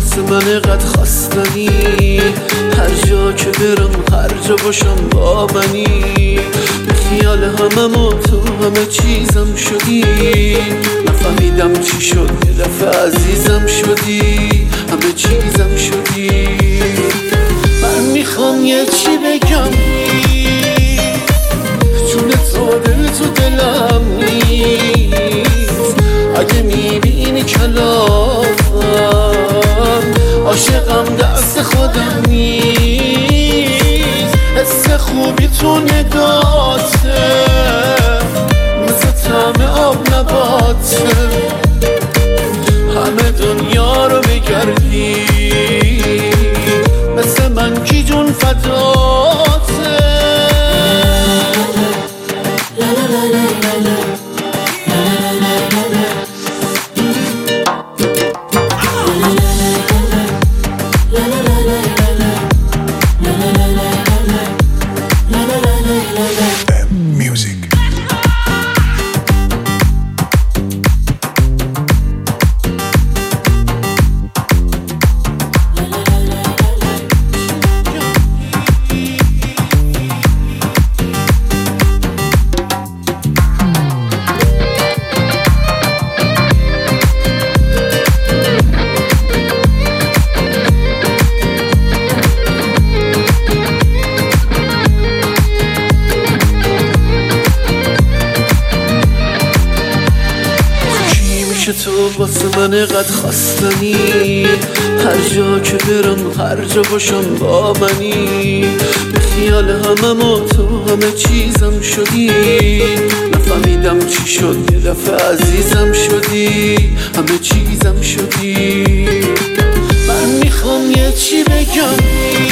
واسه من قد خواستنی، هر جا که برم هر جا باشم با منی، خیال همم و تو همه چیزم شدی، نفهمیدم چی شد یه دفعه عزیزم شدی، همه چیزم شدی. من میخوام یه چی بگم چون تو دل تو دلم نیست، اگه میبینی کلافم عاشقم دست خودم نیست، حس خوبی تو نگاته مثل طعم آب نباته، همه دنیا رو بگردی مثل من کی جون فداته. تو واسه من قد خواستنی، هر جا که برم هر جا باشم با منی، خیال همم و تو همه چیزم شدی، نفهمیدم چی شد یه دفعه عزیزم شدی، همه چیزم شدی. من میخوام یه چی بگم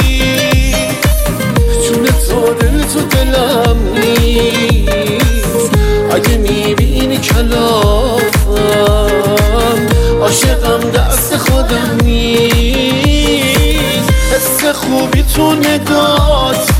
چون تو دل تو دلم نیست، اگه میبینی کلافم عاشقم دست خودم نیست، حس خوبی تو نگات